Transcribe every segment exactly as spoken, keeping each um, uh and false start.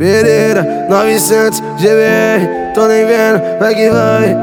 Pereira, novecentos G B R, tô nem vendo, vai que vai.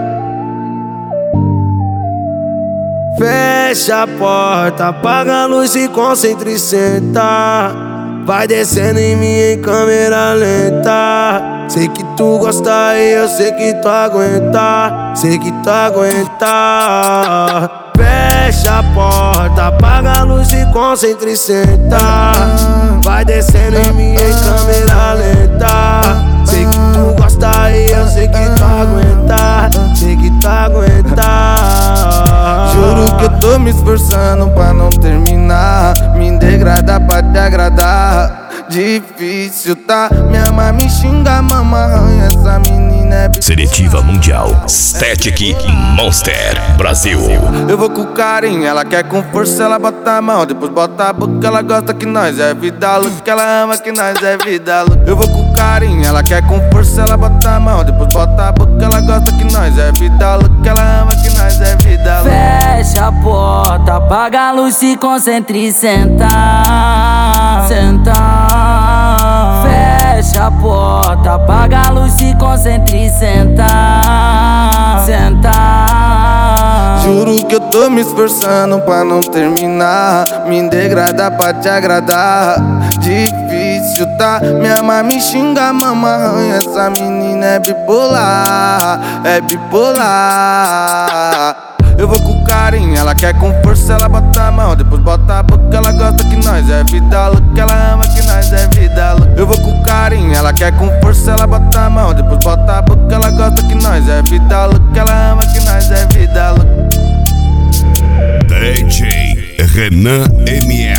Fecha a porta, apaga a luz, se concentra e senta. Vai descendo em mim em câmera lenta. Sei que tu gosta e eu sei que tu aguenta. Sei que tu aguenta. Fecha a porta, apaga a luz, se concentra e senta. Vai descendo em mim em câmera lenta. Sei que tu gosta e eu sei que tu aguenta. Sei que tu aguenta. Juro que eu tô me esforçando pra não terminar. Me degradar pra te agradar. Difícil, tá? Minha mãe me xinga, mama arranha. Essa menina é Seletiva Mundial Static Monster Brasil. Eu vou com carinho, ela quer com força, ela bota a mão, depois bota a boca, ela gosta que nós é vida louca, ela ama que nós é vida louca. Eu vou com carinho, ela quer com força, ela bota a mão, depois bota a boca, ela gosta que nós é vida louca, ela ama que nós é vida louca. Fecha a porta, apaga a luz, se concentra e senta. Senta. Fecha a porta, apaga a luz, se concentra e senta. Senta. Juro que eu tô me esforçando pra não terminar. Me degradar pra te agradar. Difícil, tá? Minha mãe me xinga, mama arranha. Essa menina é bipolar, é bipolar. Eu vou com carinho, ela quer com força, ela bota a mão, depois bota a boca, ela gosta que nós é vida louca, ela ama que nós é vida louca. Eu vou com carinho, ela quer com força, ela bota a mão, depois bota a boca, ela gosta que nós é vida louca, ela ama que nós é vida louca. D J Renan M S